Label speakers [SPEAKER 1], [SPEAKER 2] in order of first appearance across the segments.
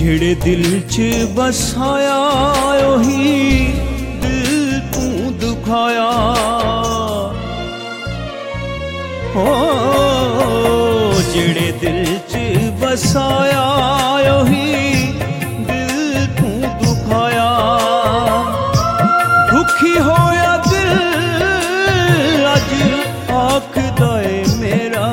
[SPEAKER 1] जेड़े दिल च बसाया ओही दिल तू दुखाया। हो जेड़े दिल च बसाया ओही दिल तू दुखाया। दुखी होया दिल अज आखदा ए मेरा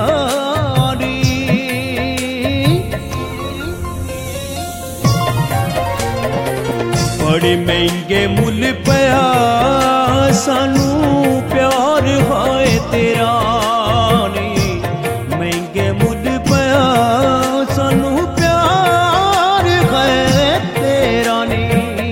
[SPEAKER 1] बड़े महंगे मुल पया सानू प्यार हाय तेरा नी। महंगे मुल पया सानू प्यार हाय तेरा नी।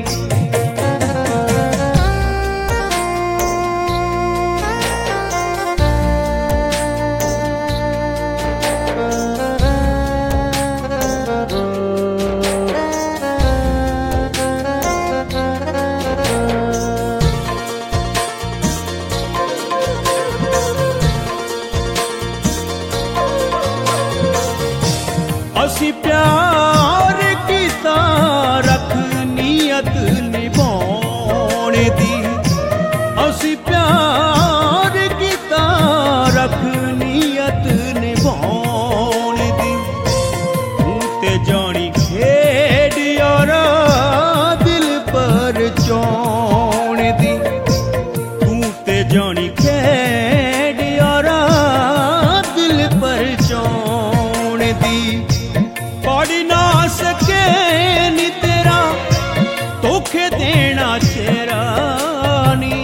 [SPEAKER 1] असी प्यार कीता रख नीयत निभाने दी। असी प्यार कीता रख नीयत निभाने दी। तू ते जानी खेड यारा दिल पर चौने दी। तू ते जानी खेड यारा दिल पर चौने दी। पढ़ ना सके नी तेरा धोखे देना चेहरा नी।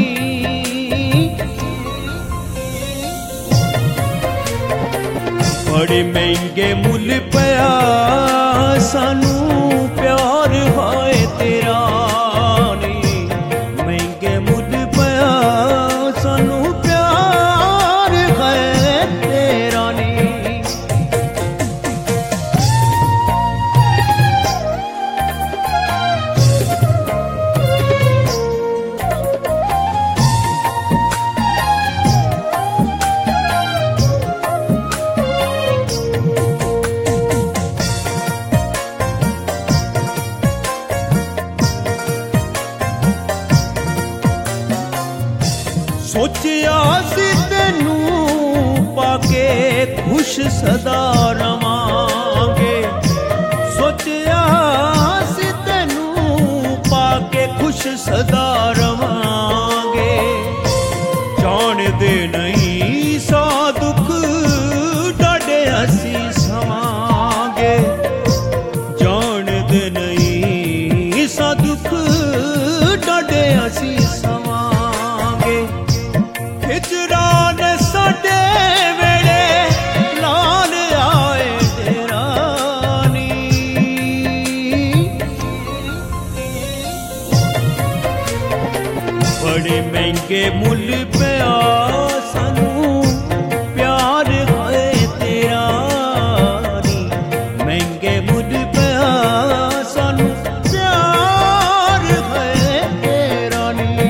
[SPEAKER 1] बड़े महंगे मुल पया सानू प्यार हाय तेरा नी। महंगे मुल पया सानू प्यार हाय तेरा नी। सोचिया सी तेनू पाके खुश सदा रवांगे। सोचिया सी तेनू पाके खुश सदा रवांगे। जान दे नहीं सा दुख डाडे असी सवांगे। जान दे नहीं सा दुख डाडे असी सवांगे। हिजरान साडे वेड़े लाल आए तेरा नी। बड़े महंगे मुल पया सानू प्यार हाय तेरा नी। महंगे मुल पया सानू प्यार हाय तेरा नी।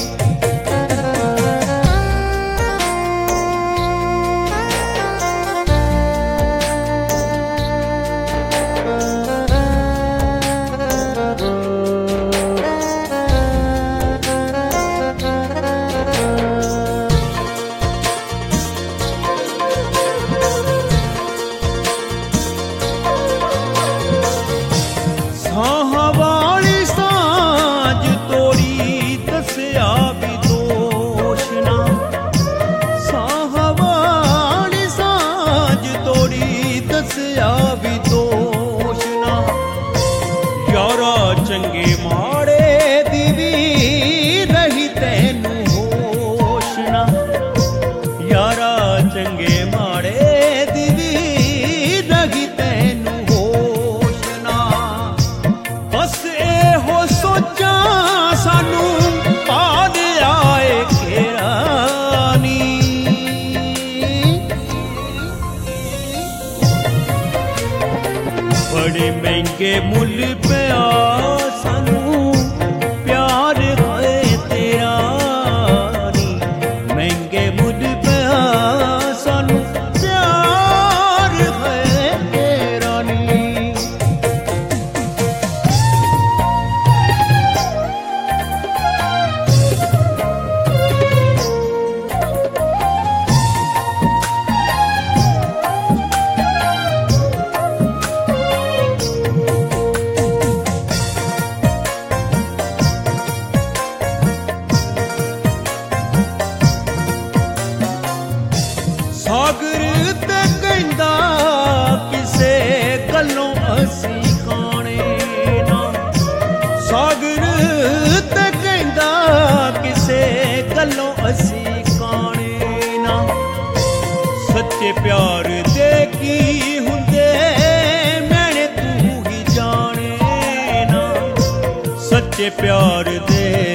[SPEAKER 1] साहवाली सांझ तोड़ी दसिया भी दोष ना। साहवाली सांझ तोड़ी दसिया भी दोष ना। यारा चंगे माड़े दी भी रही तैनू होश ना। यारा चंगे माड़े दी भी रही तैनू होश ना। बस ए हो सोचा सानू पाद आए केरा नी। बड़े महंगे मुल पया सानू प्यार हाय तेरा नी। महंगे मुल पया सानू प्यार हाय तेरा नी। प्यार दे